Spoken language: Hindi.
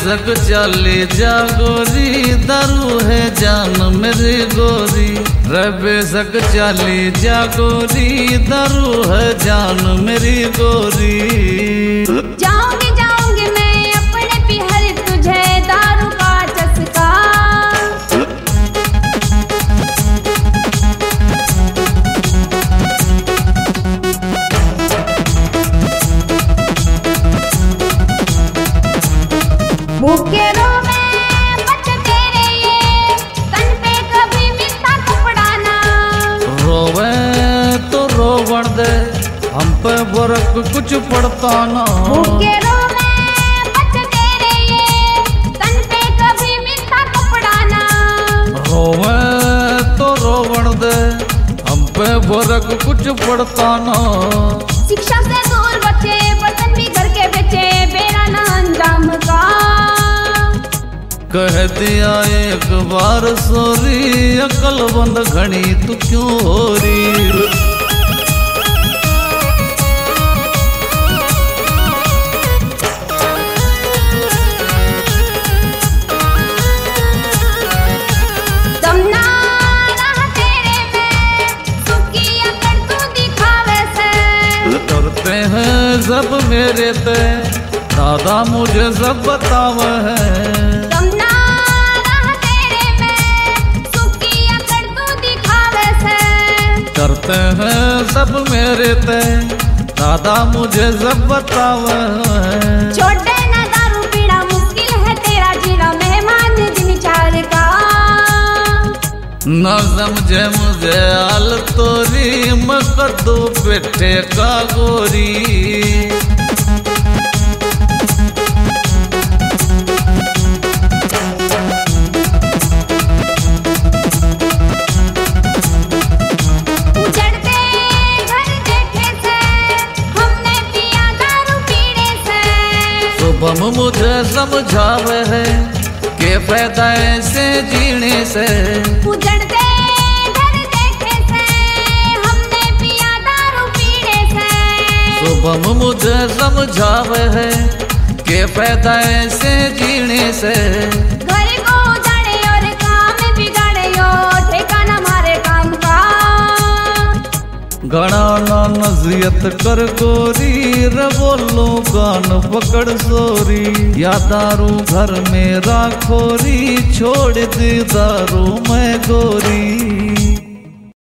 बेशक चली जा गोरी, दारू है जान मेरी गोरी। रे बेशक चली जा गोरी, दारू है जान मेरी गोरी। जाऊंगी मैं अपने पिहर, तुझे दारू का चस्का। भूखे रोवे बच तेरे ये, तन पे कभी मिलता कपड़ा ना। रोवे तो रोवण दे, हम पे फर्क कुछ पड़ता ना। भूखे रोवे बच तेरे ये, तन पे कभी मिलता कपड़ा ना। रोवे तो रोवण दे, हम पे फर्क कुछ पड़ता ना। शिक्षा से दूर बच्चे, बर्तन भी घर के बेचे, बेरा ना अंजाम का। कह दिया एक बार सोरी, अकलबंद घनी तू क्यों हो री। करते हैं सब मेरे ते, दादा मुझे सब बतावे है। करते हैं सब मेरे ते, दादा मुझे सब बतावे है। छोटे ना दारू पीना, मुश्किल है तेरा जीना, मेहमान दिन चार का। न समझे मुझे हाल तोरी, मैं कद्दू पेठे का गोरी। शुभम मुझे समझावे है के फायदा ऐसे जीने से। उजड़ते घर देखे से, हमने पिया दारू पीने से। शुभम मुझे समझावे है के फायदा ऐसे जीने से। घर को उजाड़े और काम बिगाड़े, ठेकाना मारे काम का। घना ना नसीहत कर गोरी, रे बोलो कान पकड़ सोरी। या दारू घर में राखोरी, छोड़ दी दारू मैं गोरी।